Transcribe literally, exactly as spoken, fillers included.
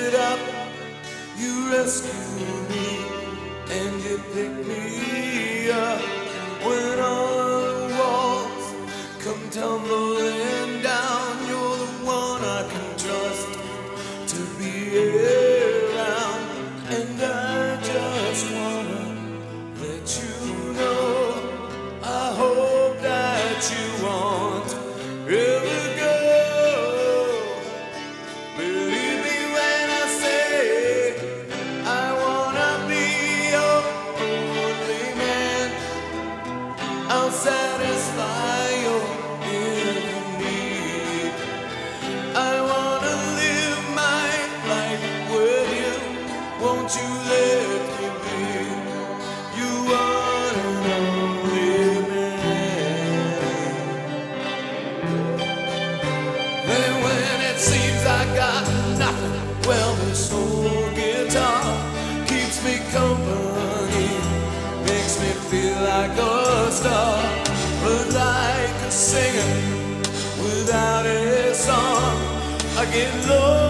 it up, you rescue me, and you pick me up when all the walls come tumbling down. You're the one I can trust to be around, and I just wanna let you know I hope that you won't ever go. Believe me when I say I wanna be your only man. I'll satisfy your every need. I wanna live my life with you. Won't you let me be you one and only man? And when it seems I got nothing, well, this old guitar keeps me company, makes me feel like a star, but like a singer without a song, I get low.